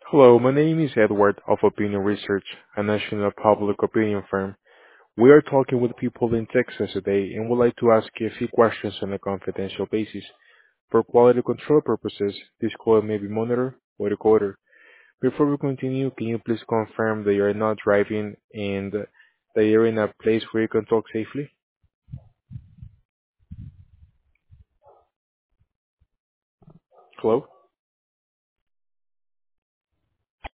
Hello, my name is Edward of Opinion Research, a national public opinion firm. We are talking with people in Texas today and would like to ask you a few questions on a confidential basis. For quality control purposes, this call may be monitored or recorded. Before we continue, can you please confirm that you are not driving and that you're in a place where you can talk safely? Hello?